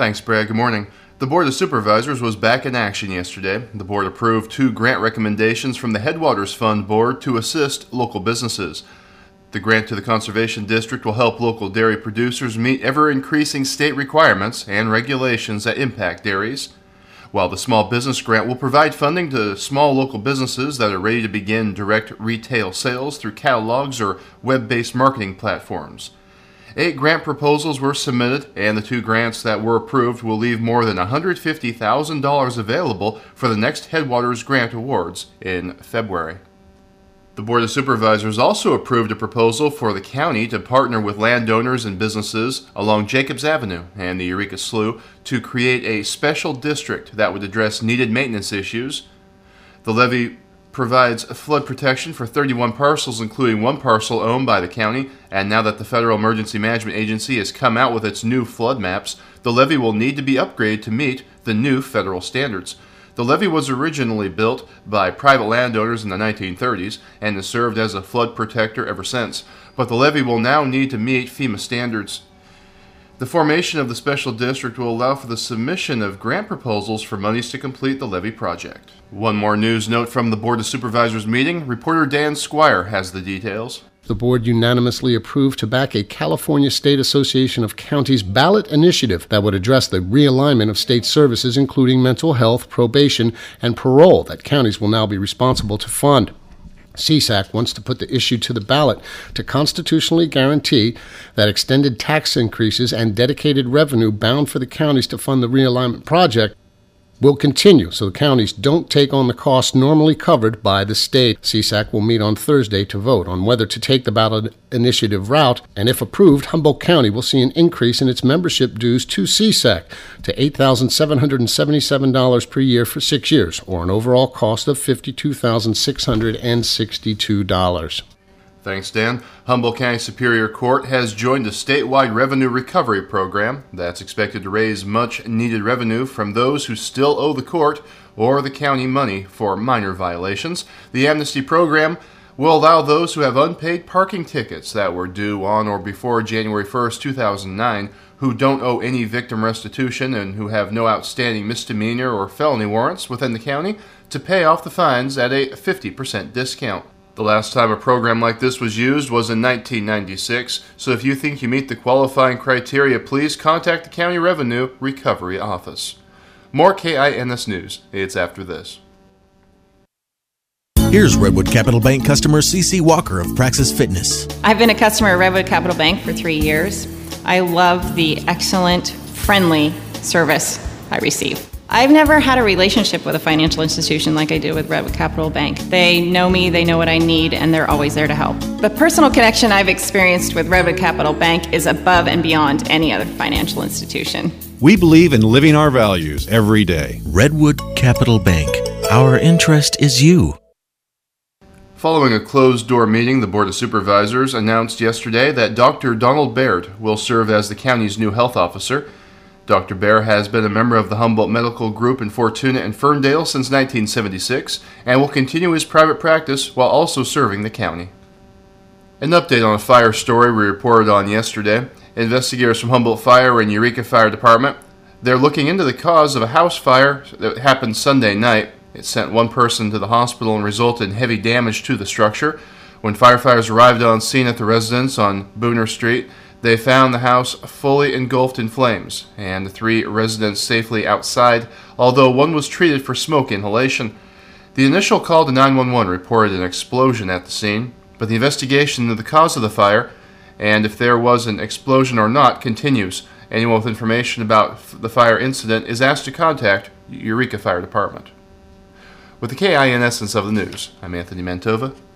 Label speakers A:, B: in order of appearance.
A: Thanks, Brad. Good morning. The Board of Supervisors was back in action yesterday. The board approved 2 grant recommendations from the Headwaters Fund Board to assist local businesses. The grant to the Conservation District will help local dairy producers meet ever-increasing state requirements and regulations that impact dairies, while the Small Business Grant will provide funding to small local businesses that are ready to begin direct retail sales through catalogs or web-based marketing platforms. 8 grant proposals were submitted, and the 2 grants that were approved will leave more than $150,000 available for the next Headwaters Grant Awards in February. The Board of Supervisors also approved a proposal for the county to partner with landowners and businesses along Jacobs Avenue and the Eureka Slough to create a special district that would address needed maintenance issues. The levee provides flood protection for 31 parcels, including 1 parcel owned by the county, and now that the Federal Emergency Management Agency has come out with its new flood maps, the levee will need to be upgraded to meet the new federal standards. The levee was originally built by private landowners in the 1930s and has served as a flood protector ever since, but the levee will now need to meet FEMA standards. The formation of the special district will allow for the submission of grant proposals for monies to complete the levee project. One more news note from the Board of Supervisors meeting. Reporter Dan Squire has the details.
B: The board unanimously approved to back a California State Association of Counties ballot initiative that would address the realignment of state services, including mental health, probation, and parole that counties will now be responsible to fund. CSAC wants to put the issue to the ballot to constitutionally guarantee that extended tax increases and dedicated revenue bound for the counties to fund the realignment project will continue so the counties don't take on the costs normally covered by the state. CSAC will meet on Thursday to vote on whether to take the ballot initiative route, and if approved, Humboldt County will see an increase in its membership dues to CSAC to $8,777 per year for 6 years, or an overall cost of $52,662.
A: Thanks, Dan. Humboldt County Superior Court has joined a statewide revenue recovery program that's expected to raise much-needed revenue from those who still owe the court or the county money for minor violations. The amnesty program will allow those who have unpaid parking tickets that were due on or before January 1st, 2009, who don't owe any victim restitution and who have no outstanding misdemeanor or felony warrants within the county, to pay off the fines at a 50% discount. The last time a program like this was used was in 1996, so if you think you meet the qualifying criteria, please contact the County Revenue Recovery Office. More KINS News. It's after this.
C: Here's Redwood Capital Bank customer CC Walker of Praxis Fitness.
D: I've been a customer of Redwood Capital Bank for 3 years. I love the excellent, friendly service I receive. I've never had a relationship with a financial institution like I do with Redwood Capital Bank. They know me, they know what I need, and they're always there to help. The personal connection I've experienced with Redwood Capital Bank is above and beyond any other financial institution.
E: We believe in living our values every day.
C: Redwood Capital Bank. Our interest is you.
A: Following a closed-door meeting, the Board of Supervisors announced yesterday that Dr. Donald Baird will serve as the county's new health officer. Dr. Baird has been a member of the Humboldt Medical Group in Fortuna and Ferndale since 1976 and will continue his private practice while also serving the county. An update on a fire story we reported on yesterday. Investigators from Humboldt Fire and Eureka Fire Department, they're looking into the cause of a house fire that happened Sunday night. It sent 1 person to the hospital and resulted in heavy damage to the structure. When firefighters arrived on scene at the residence on Booner Street, they found the house fully engulfed in flames, and the 3 residents safely outside, although 1 was treated for smoke inhalation. The initial call to 911 reported an explosion at the scene, but the investigation into the cause of the fire, and if there was an explosion or not, continues. Anyone with information about the fire incident is asked to contact Eureka Fire Department. With the KIN essence of the news, I'm Anthony Mantova.